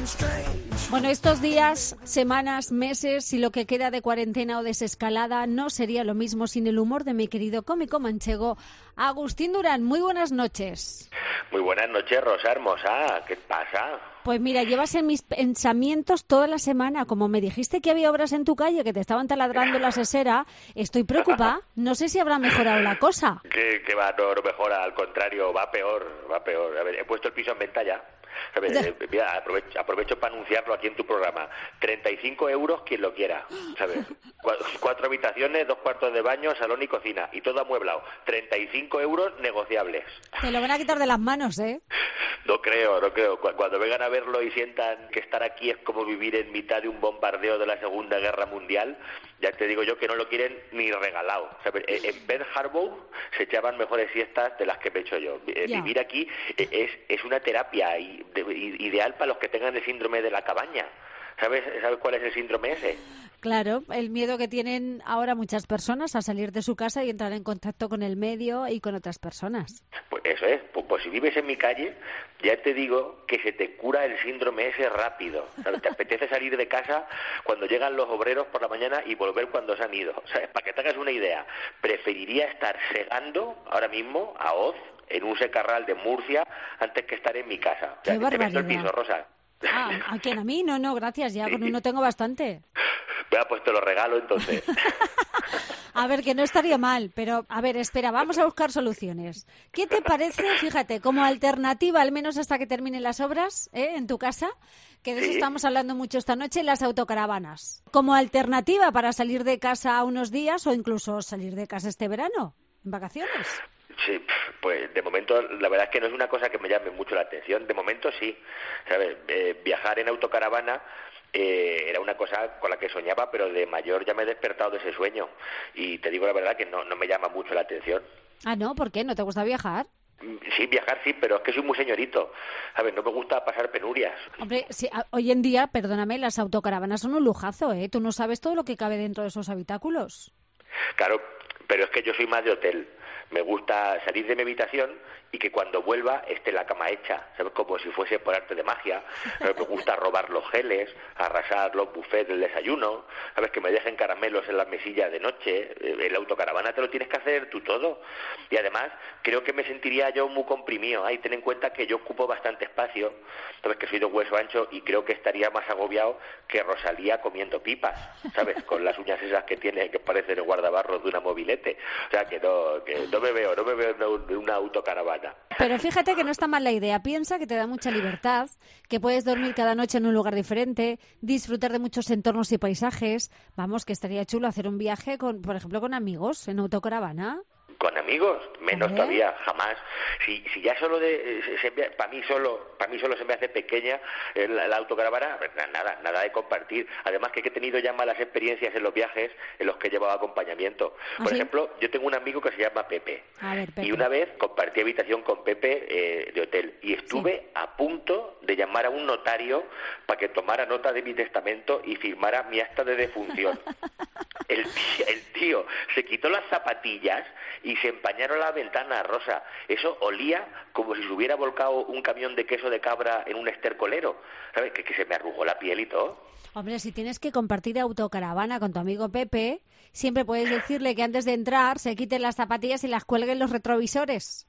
Bueno, estos días, semanas, meses y lo que queda de cuarentena o desescalada no sería lo mismo sin el humor de mi querido cómico manchego Agustín Durán. Muy buenas noches. Muy buenas noches, Rosa hermosa. ¿Qué pasa? Pues mira, llevas en mis pensamientos toda la semana. Como me dijiste que había obras en tu calle, que te estaban taladrando la sesera, estoy preocupada. No sé si habrá mejorado la cosa. Que va, no mejora, al contrario, va peor. A ver, he puesto el piso en venta ya. A ver, mira, aprovecho para anunciarlo aquí en tu programa. 35 euros quien lo quiera, ¿sabes? 4 habitaciones, 2 cuartos de baño, salón y cocina, y todo amueblado. 35 euros negociables. Te lo van a quitar de las manos, ¿eh? No creo. Cuando vengan a verlo y sientan que estar aquí es como vivir en mitad de un bombardeo de la Segunda Guerra Mundial, ya te digo yo que no lo quieren ni regalado. O sea, en Pearl Harbor se echaban mejores siestas de las que me echo yo. Vivir aquí es una terapia ideal para los que tengan el síndrome de la cabaña. ¿Sabes cuál es el síndrome ese? Claro, el miedo que tienen ahora muchas personas a salir de su casa y entrar en contacto con el medio y con otras personas. Pues eso es, pues si vives en mi calle, ya te digo que se te cura el síndrome ese rápido. ¿Sabes? Te apetece salir de casa cuando llegan los obreros por la mañana y volver cuando se han ido. ¿Sabes? Para que te hagas una idea, preferiría estar segando ahora mismo a hoz en un secarral de Murcia antes que estar en mi casa. ¡Qué barbaridad! Te vendo el piso, Rosa. ¿A quién? ¿A mí? No, gracias, ya con uno tengo bastante. Pues te lo regalo entonces. A ver, que no estaría mal, pero a ver, espera, vamos a buscar soluciones. ¿Qué te parece, fíjate, como alternativa, al menos hasta que terminen las obras, en tu casa, que de eso estamos hablando mucho esta noche, las autocaravanas? Como alternativa para salir de casa unos días o incluso salir de casa este verano, en vacaciones. Sí, pues de momento la verdad es que no es una cosa que me llame mucho la atención. De momento sí, ¿sabes? Viajar en autocaravana era una cosa con la que soñaba, pero de mayor ya me he despertado de ese sueño y te digo la verdad que no me llama mucho la atención. Ah, ¿no? ¿Por qué? ¿No te gusta viajar? Sí, viajar sí, pero es que soy muy señorito. ¿Sabes? No me gusta pasar penurias. Hombre, sí, hoy en día, perdóname, las autocaravanas son un lujazo, ¿eh? Tú no sabes todo lo que cabe dentro de esos habitáculos. Claro, pero es que yo soy más de hotel. Me gusta salir de mi habitación y que cuando vuelva esté la cama hecha, ¿sabes? Como si fuese por arte de magia. ¿Sabes? Me gusta robar los geles, arrasar los buffets del desayuno, ¿sabes? Que me dejen caramelos en las mesillas de noche. En la autocaravana te lo tienes que hacer tú todo. Y además, creo que me sentiría yo muy comprimido. Ten en cuenta que yo ocupo bastante espacio, ¿sabes? Que soy de hueso ancho y creo que estaría más agobiado que Rosalía comiendo pipas, ¿sabes? Con las uñas esas que tiene que parecen el guardabarros de una mobilete. O sea, que no me veo en una autocaravana. Pero fíjate que no está mal la idea. Piensa que te da mucha libertad, que puedes dormir cada noche en un lugar diferente, disfrutar de muchos entornos y paisajes. Vamos, que estaría chulo hacer un viaje, por ejemplo, con amigos en autocaravana. Con amigos, menos todavía, jamás. Si ya solo para mí solo se me hace pequeña la autocaravana, nada de compartir. Además que he tenido ya malas experiencias en los viajes en los que he llevado acompañamiento. Por ejemplo, yo tengo un amigo que se llama Pepe. A ver, Pepe. Y una vez compartí habitación con Pepe de hotel y estuve a punto de llamar a un notario para que tomara nota de mi testamento y firmara mi acta de defunción. El tío se quitó las zapatillas y se empañaron las ventanas, Rosa. Eso olía como si se hubiera volcado un camión de queso de cabra en un estercolero. ¿Sabes? Que se me arrugó la piel y todo. Hombre, si tienes que compartir autocaravana con tu amigo Pepe, siempre puedes decirle que antes de entrar se quiten las zapatillas y las cuelguen los retrovisores.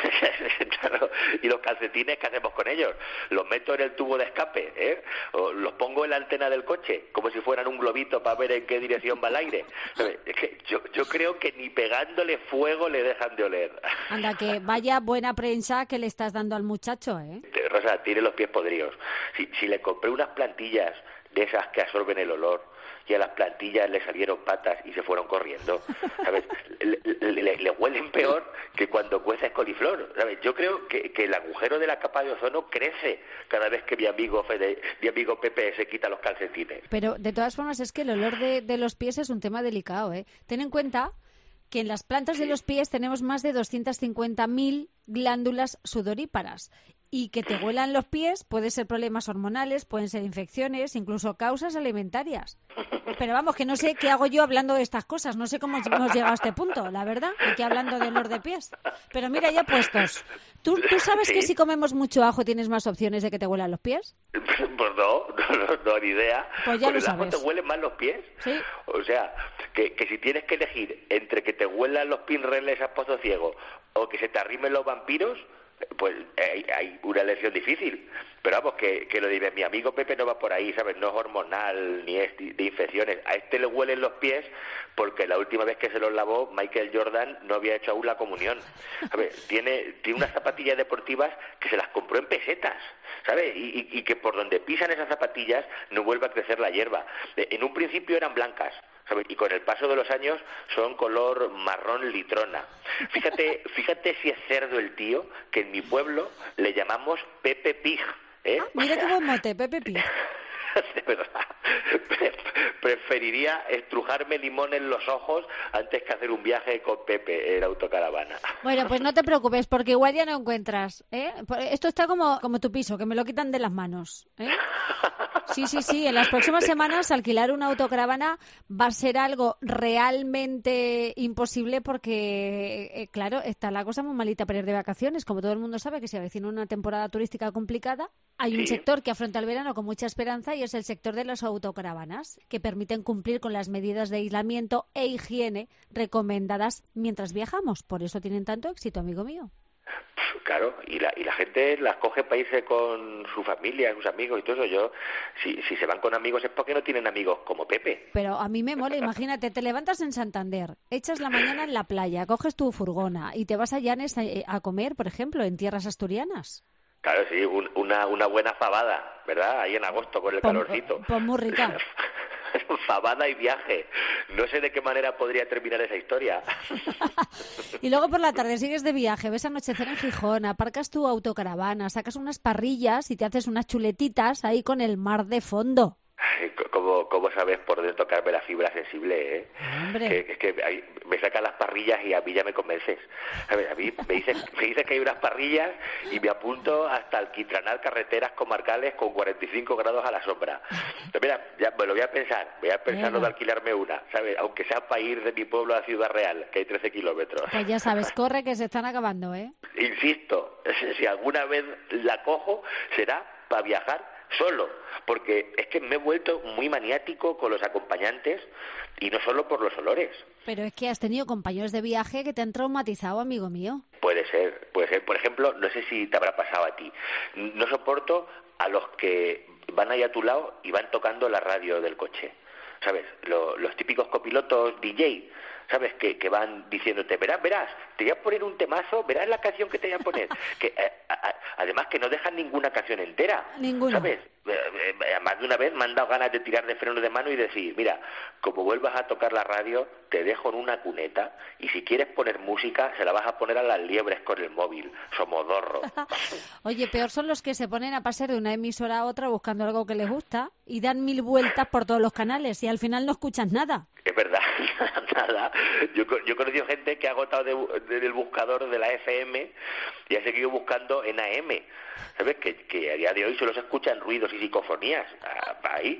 Claro. ¿Y los calcetines qué hacemos con ellos? ¿Los meto en el tubo de escape? ¿O los pongo en la antena del coche? Como si fueran un globito para ver en qué dirección va el aire. Es que yo creo que ni pegándole fuego le dejan de oler. Anda, que vaya buena prensa que le estás dando al muchacho, ¿eh? Rosa, tiene los pies podridos. Si le compré unas plantillas de esas que absorben el olor y a las plantillas le salieron patas y se fueron corriendo, ¿sabes? Le huelen peor que cuando cueces coliflor, ¿sabes? Yo creo que el agujero de la capa de ozono crece cada vez que mi amigo Pepe se quita los calcetines. Pero de todas formas es que el olor de los pies es un tema delicado, ¿eh? Ten en cuenta que en las plantas de los pies tenemos más de 250.000 glándulas sudoríparas y que te huelan los pies puede ser problemas hormonales, pueden ser infecciones, incluso causas alimentarias. Pero vamos, que no sé qué hago yo hablando de estas cosas, no sé cómo hemos llegado a este punto, la verdad, aquí hablando de olor de pies. Pero mira, ya puestos, ¿tú sabes que si comemos mucho ajo tienes más opciones de que te huelan los pies? Pues no, ni idea. Pues ya lo sabes. ¿Con el ajo te huelen más los pies? Sí. O sea, que si tienes que elegir entre que te huelan los pinreles a pozo ciego o que se te arrimen los vampiros, pues hay una elección difícil. Pero vamos, que lo de mi amigo Pepe no va por ahí, ¿sabes? No es hormonal ni es de infecciones. A este le huelen los pies porque la última vez que se los lavó Michael Jordan no había hecho aún la comunión. A ver, tiene unas zapatillas deportivas que se las compró en pesetas, ¿sabes? Y que por donde pisan esas zapatillas no vuelve a crecer la hierba. En un principio eran blancas, ¿sabes? Y con el paso de los años son color marrón litrona. Fíjate si es cerdo el tío, que en mi pueblo le llamamos Pepe Pig, ¿eh? Mira qué buen mote, Pepe Pig. De verdad, preferiría estrujarme limón en los ojos antes que hacer un viaje con Pepe en autocaravana. Bueno, pues no te preocupes, porque igual ya no encuentras, ¿eh? Esto está como tu piso, que me lo quitan de las manos, ¿eh? Sí, en las próximas semanas alquilar una autocaravana va a ser algo realmente imposible porque, claro, está la cosa muy malita para ir de vacaciones. Como todo el mundo sabe que se avecina una temporada turística complicada, hay un sector que afronta el verano con mucha esperanza y es el sector de las autocaravanas, que permiten cumplir con las medidas de aislamiento e higiene recomendadas mientras viajamos. Por eso tienen tanto éxito, amigo mío. Claro, y la gente las coge para irse con su familia, sus amigos y todo eso. Si se van con amigos es porque no tienen amigos como Pepe. Pero a mí me mola, imagínate, te levantas en Santander, echas la mañana en la playa, coges tu furgona y te vas a Llanes a comer, por ejemplo, en tierras asturianas. Claro, sí, una buena fabada, ¿verdad? Ahí en agosto con el calorcito. Pues muy rica. Fabada y viaje. No sé de qué manera podría terminar esa historia. Y luego por la tarde sigues de viaje, ves anochecer en Gijón, aparcas tu autocaravana, sacas unas parrillas y te haces unas chuletitas ahí con el mar de fondo. ¿Cómo sabes por dónde tocarme la fibra sensible, eh? Hombre. Es que me sacan las parrillas y a mí ya me convences. A mí me dices que hay unas parrillas y me apunto hasta alquitranar carreteras comarcales con 45 grados a la sombra. Pero mira, ya me lo voy a pensar lo de alquilarme una, ¿sabes? Aunque sea para ir de mi pueblo a Ciudad Real, que hay 13 kilómetros. Pues ya sabes, corre que se están acabando, ¿eh? Insisto, si alguna vez la cojo, será para viajar solo, porque es que me he vuelto muy maniático con los acompañantes y no solo por los olores. Pero es que has tenido compañeros de viaje que te han traumatizado, amigo mío. Puede ser. Por ejemplo, no sé si te habrá pasado a ti. No soporto a los que van ahí a tu lado y van tocando la radio del coche. ¿Sabes? Los típicos copilotos DJ, ¿sabes? Que van diciéndote, verás, te voy a poner un temazo, verás la canción que te voy a poner. Que además que no dejan ninguna canción entera. Ninguna. ¿Sabes? Más de una vez me han dado ganas de tirar de freno de mano y decir, mira, como vuelvas a tocar la radio, te dejo en una cuneta y si quieres poner música, se la vas a poner a las liebres con el móvil. Somodorro. Oye, peor son los que se ponen a pasar de una emisora a otra buscando algo que les gusta y dan 1000 vueltas por todos los canales y al final no escuchas nada. Es verdad, nada. Yo he conocido gente que ha agotado del buscador de la FM y ha seguido buscando en AM. ¿Sabes? Que a día de hoy solo se escuchan ruidos y psicofonías. Ahí.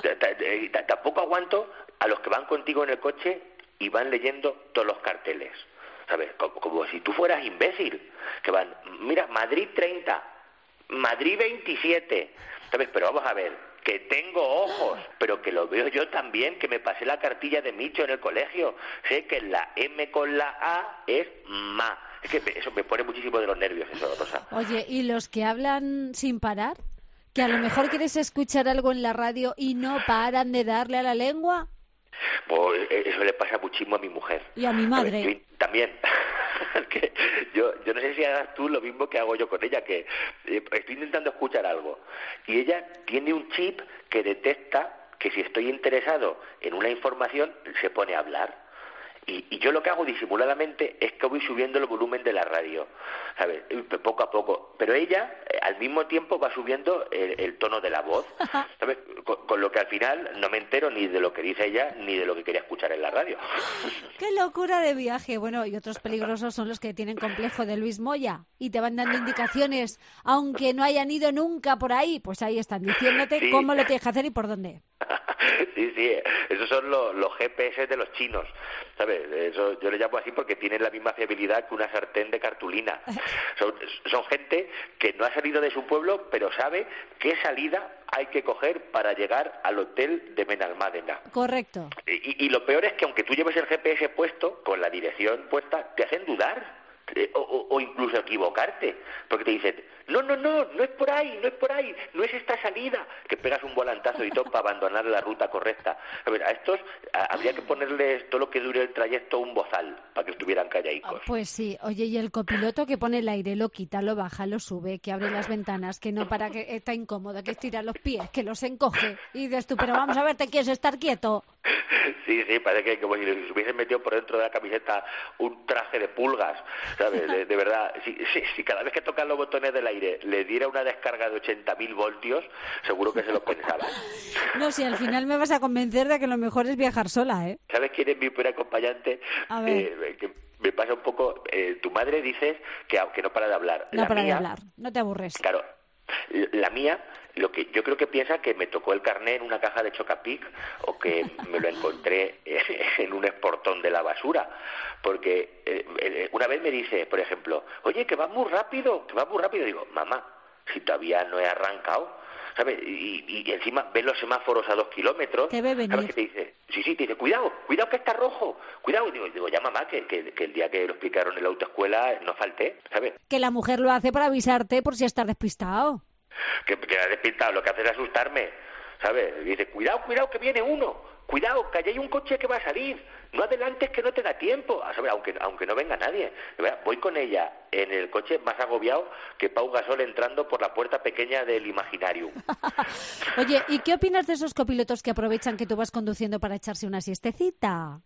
Tampoco aguanto a los que van contigo en el coche y van leyendo todos los carteles. ¿Sabes? Como si tú fueras imbécil. Que van, mira, Madrid 30, Madrid 27. ¿Sabes? Pero vamos a ver. Que tengo ojos, pero que lo veo yo también, que me pasé la cartilla de Micho en el colegio. Sé que la M con la A es ma. Es que eso me pone muchísimo de los nervios, eso, Rosa. Oye, ¿y los que hablan sin parar? ¿Que a lo mejor quieres escuchar algo en la radio y no paran de darle a la lengua? Pues eso le pasa muchísimo a mi mujer. Y a mi madre. Yo también. Que yo no sé si hagas tú lo mismo que hago yo con ella, que estoy intentando escuchar algo y ella tiene un chip que detecta que si estoy interesado en una información se pone a hablar Y yo lo que hago disimuladamente es que voy subiendo el volumen de la radio, ¿sabes? Poco a poco. Pero ella, al mismo tiempo, va subiendo el tono de la voz, ¿sabes? Con lo que al final no me entero ni de lo que dice ella ni de lo que quería escuchar en la radio. ¡Qué locura de viaje! Bueno, y otros peligrosos son los que tienen complejo de Luis Moya y te van dando indicaciones, aunque no hayan ido nunca por ahí, pues ahí están diciéndote Sí. cómo lo tienes que hacer y por dónde. Sí, esos son los GPS de los chinos, ¿sabes? Eso yo le llamo así porque tienen la misma fiabilidad que una sartén de cartulina. Son gente que no ha salido de su pueblo, pero sabe qué salida hay que coger para llegar al hotel de Benalmádena. Correcto. Y lo peor es que aunque tú lleves el GPS puesto, con la dirección puesta, te hacen dudar. O incluso equivocarte, porque te dicen, no es por ahí, no es esta salida, que pegas un volantazo y todo para abandonar la ruta correcta. A ver, a estos habría que ponerles todo lo que dure el trayecto un bozal, para que estuvieran calladicos. Pues sí, oye, y el copiloto que pone el aire, lo quita, lo baja, lo sube, que abre las ventanas, que no para, que está incómodo, que estira los pies, que los encoge, y dices tú, pero vamos a ver, ¿te quieres estar quieto? Sí, parece que como si les hubiesen metido por dentro de la camiseta un traje de pulgas, ¿sabes? De verdad, si cada vez que tocan los botones del aire le diera una descarga de 80.000 voltios, seguro que se lo pensaban. No, si al final me vas a convencer de que lo mejor es viajar sola, ¿eh? ¿Sabes quién es mi peor acompañante? A ver. Que me pasa un poco, tu madre dices que no para de hablar. No La para de mía, hablar, no te aburres. Claro, la mía, lo que yo creo que piensa que me tocó el carné en una caja de Chocapic o que me lo encontré en un exportón de la basura, porque una vez me dice, por ejemplo, oye, que vas muy rápido, digo, mamá, si todavía no he arrancado, ¿sabes? Y encima ves los semáforos a 2 kilómetros. Te ve venir. ¿Sabes qué te dice? Sí, te dice, cuidado que está rojo, cuidado. Digo, ya mamá, que el día que lo explicaron en la autoescuela no falté, ¿sabes? Que la mujer lo hace para avisarte por si estás despistado. Que has despistado, lo que hace es asustarme, ¿sabes? Y dice, cuidado, que viene uno, cuidado, que allá hay un coche que va a salir, no adelantes que no te da tiempo, ¿sabes? Aunque no venga nadie. Voy con ella en el coche más agobiado que Pau Gasol entrando por la puerta pequeña del Imaginarium. Oye, ¿y qué opinas de esos copilotos que aprovechan que tú vas conduciendo para echarse una siestecita?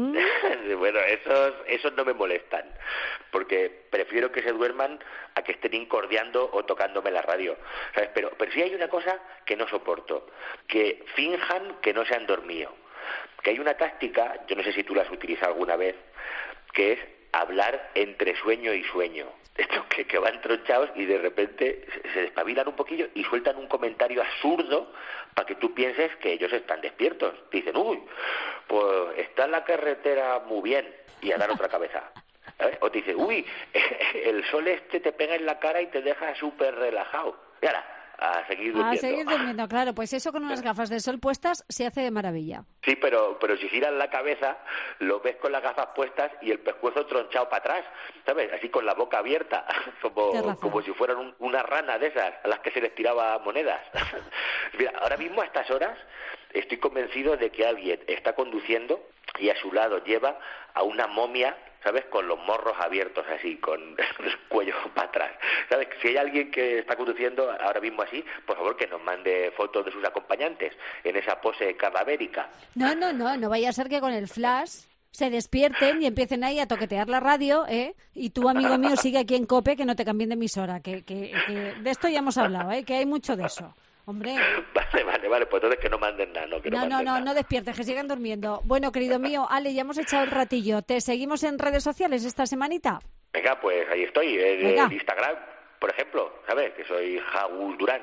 Bueno, esos no me molestan, porque prefiero que se duerman a que estén incordiando o tocándome la radio, ¿sabes? Pero sí hay una cosa que no soporto, que finjan que no se han dormido, que hay una táctica, yo no sé si tú la has utilizado alguna vez, que es hablar entre sueño y sueño. Estos que van tronchados y de repente se despabilan un poquillo y sueltan un comentario absurdo para que tú pienses que ellos están despiertos. Te dicen, uy, pues está en la carretera muy bien, y a dar otra cabeza. ¿Sabes? O te dicen, uy, el sol te pega en la cara y te deja súper relajado. Y ahora, a seguir durmiendo. A seguir durmiendo, claro. Pues eso con unas gafas de sol puestas se hace de maravilla. Sí, pero si giras la cabeza, lo ves con las gafas puestas y el pescuezo tronchado para atrás, ¿sabes? Así con la boca abierta, como si fueran una rana de esas a las que se les tiraba monedas. Mira, ahora mismo a estas horas estoy convencido de que alguien está conduciendo y a su lado lleva a una momia, ¿sabes? Con los morros abiertos así, con el cuello para atrás. ¿Sabes? Si hay alguien que está conduciendo ahora mismo así, por favor que nos mande fotos de sus acompañantes en esa pose cadavérica. No vaya a ser que con el flash se despierten y empiecen ahí a toquetear la radio, ¿eh? Y tú, amigo mío, sigue aquí en COPE, que no te cambien de emisora, que de esto ya hemos hablado, ¿eh? Que hay mucho de eso. Hombre. Vale, pues entonces que no manden nada, No despiertes, que sigan durmiendo. Bueno, querido mío, Ale, ya hemos echado el ratillo. ¿Te seguimos en redes sociales esta semanita? Venga, pues ahí estoy, en Instagram, por ejemplo, ¿sabes? Que soy Agus Durán.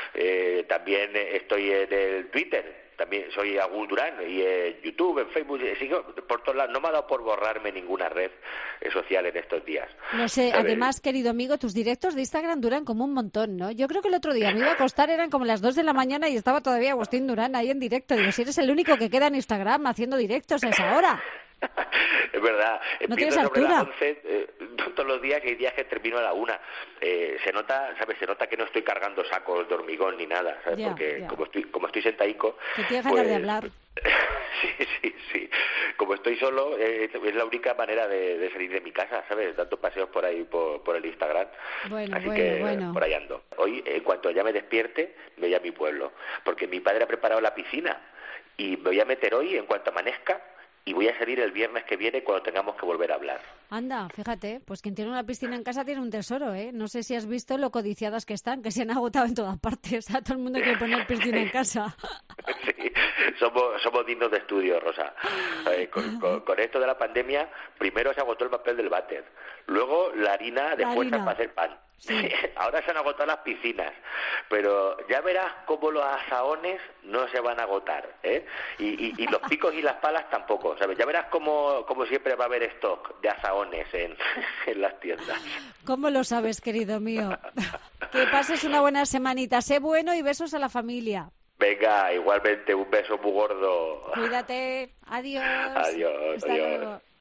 También estoy en el Twitter, también soy Agus Durán, y en YouTube, en Facebook, sigo por todos lados. No me ha dado por borrarme ninguna red social en estos días. No sé, además, querido amigo, tus directos de Instagram duran como un montón, ¿no? Yo creo que el otro día me iba a acostar, eran como las 2 de la mañana y estaba todavía Agustín Durán ahí en directo. Digo, si eres el único que queda en Instagram haciendo directos a esa hora. Es verdad, no tienes sobre altura. Las 11 todos los días, y hay días que termino a la 1. Se nota, ¿sabes? Se nota que no estoy cargando sacos de hormigón ni nada, ¿sabes? Ya, porque ya. como estoy sentadico, que tienes ganas de hablar. Sí. Como estoy solo, es la única manera de salir de mi casa, ¿sabes? Dando paseos por ahí, por el Instagram. Bueno. Por ahí ando. Hoy, en cuanto ya me despierte, me voy a mi pueblo, porque mi padre ha preparado la piscina y me voy a meter hoy, en cuanto amanezca, y voy a salir el viernes que viene cuando tengamos que volver a hablar. Anda, fíjate, pues quien tiene una piscina en casa tiene un tesoro, ¿eh? No sé si has visto lo codiciadas que están, que se han agotado en todas partes. O sea, todo el mundo quiere poner piscina en casa. Sí, somos dignos de estudio, Rosa. Con esto de la pandemia, primero se agotó el papel del váter, luego la harina de fuerza para hacer pan. Sí. Ahora se han agotado las piscinas, pero ya verás cómo los asaones no se van a agotar, ¿eh? Y los picos y las palas tampoco, ¿sabes? Ya verás como siempre va a haber stock de asaones en las tiendas. ¿Cómo lo sabes, querido mío? Que pases una buena semanita, sé bueno y besos a la familia. Venga, igualmente, un beso muy gordo. Cuídate, adiós. Adiós, Hasta adiós. luego.